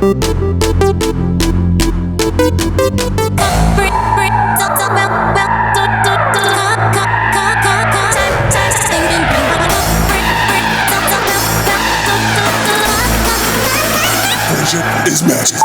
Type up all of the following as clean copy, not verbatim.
Friendship is magic.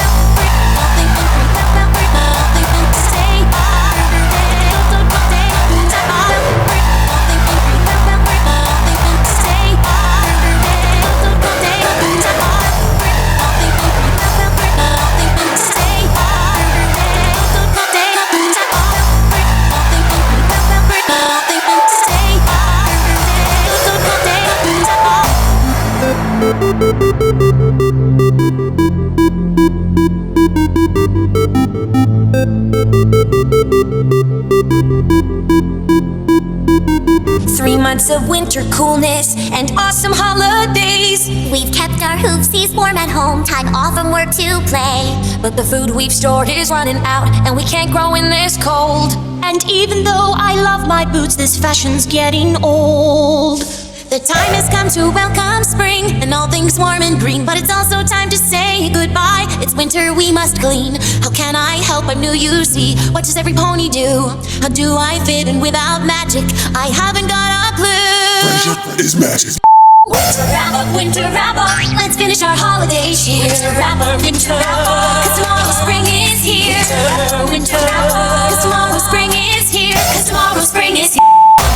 Three months of winter coolness and awesome holidays. We've kept our hoopsies warm at home, time off from work to play. But the food we've stored is running out, and we can't grow in this cold. And even though I love my boots, this fashion's getting old. The time has come to welcome spring and all things warm and green. But it's also time to say goodbye. It's winter, we must clean. How can I help? I'm new, you see. What does every pony do? How do I fit in without magic? I haven't got a clue. Friendship is magic. Winter wrap up, let's finish our holidays here. Winter wrap up, cause tomorrow spring is here. Winter wrap up, cause tomorrow spring is here. Cause tomorrow spring is here.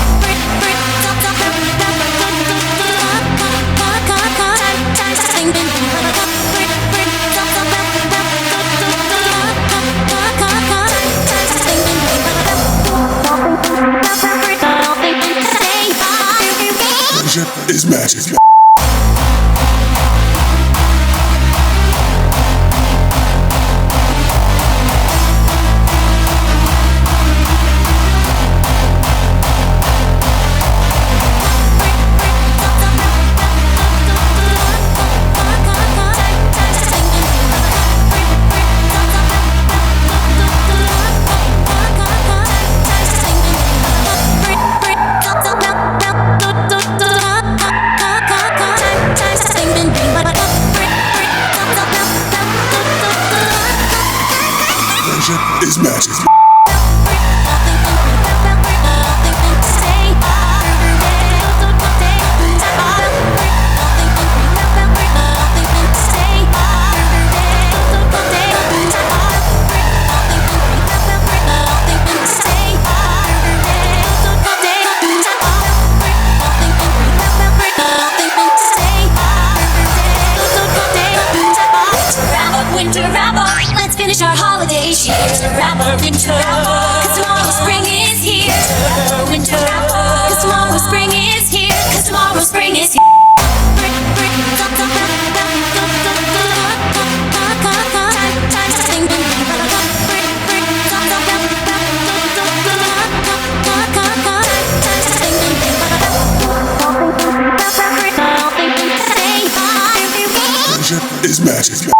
Friendship is magic. Friendship is magic. Winter wrap up, let's finish our holidays here. Winter wrap up, cause tomorrow spring is here. Winter wrap up, cause tomorrow spring is here. Cause tomorrow spring is here. Friendship is magic.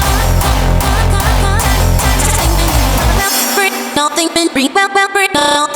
Nothing been well,